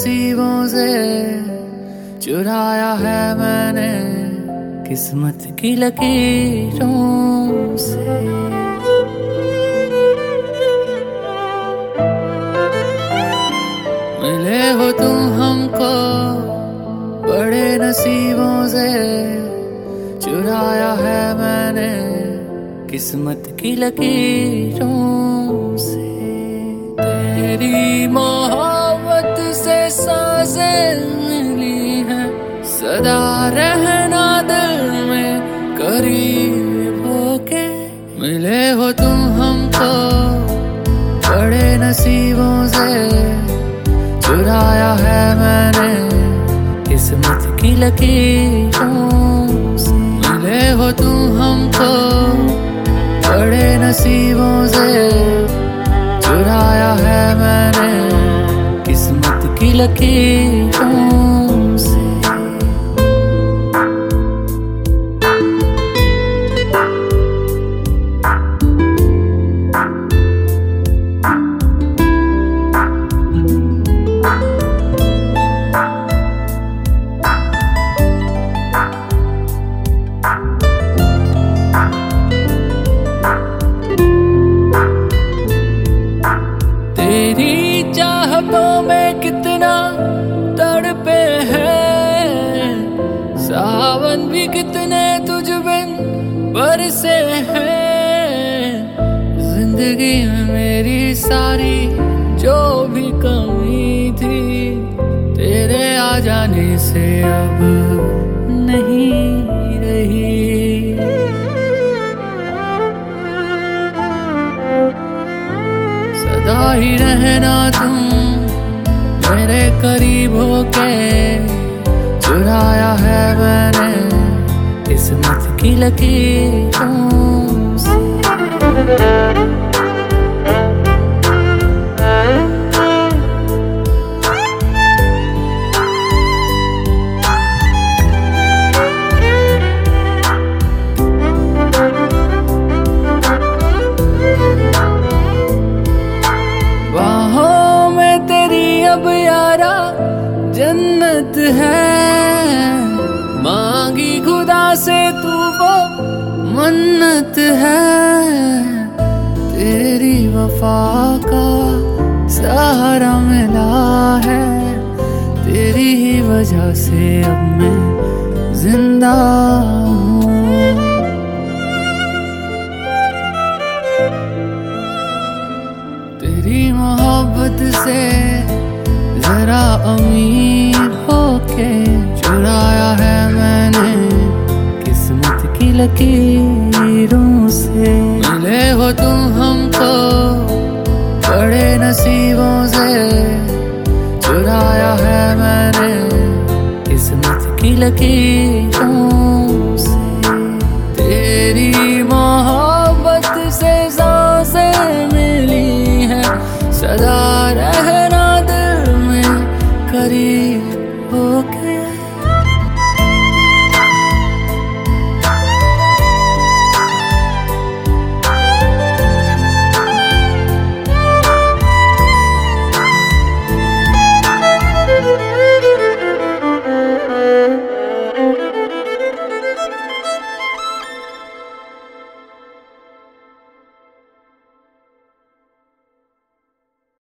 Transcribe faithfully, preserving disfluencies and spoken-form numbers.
नसीबों से चुराया है मैंने किस्मत की लकीरों से। मिले हो तुम हमको बड़े नसीबों से चुराया है मैंने किस्मत की लकीरों से। तेरी मोहब्बत से सांसें मिली हैं, सदा रहना दिल में करीब होके। मिले हो तुम हमको बड़े नसीबों से चुराया है मैंने किस्मत की लकीरों से। मिले हो तुम हमको बड़े नसीबों से चुराया है मैंने किस्मत की लकीरों से। तेरी चाहतों में कितना तड़पे हैं, सावन भी कितने तुझ बिन बरसे हैं। जिंदगी में मेरी सारी जो भी कमी थी, तेरे आ जाने से अब नहीं रही। सदा ही रहना तुम मेरे करीब होके चुराया है मैंने किस्मत की लकीरों से। बाहों में तेरी अब यारा जन्नत है, मांगी खुदा से तू वो मन्नत है। तेरी वफा का सहारा मिला है, तेरी ही वजह से अब मैं जिंदा हूँ। तेरी मोहब्बत से जरा अमीर होके चुराया है मैंने किस्मत की लकीरों से। मिले हो तुम हमको बड़े नसीबों से चुराया है मैंने किस्मत की लकीरों से। तेरी मोहब्बत से सांसें मिली हैं, सदा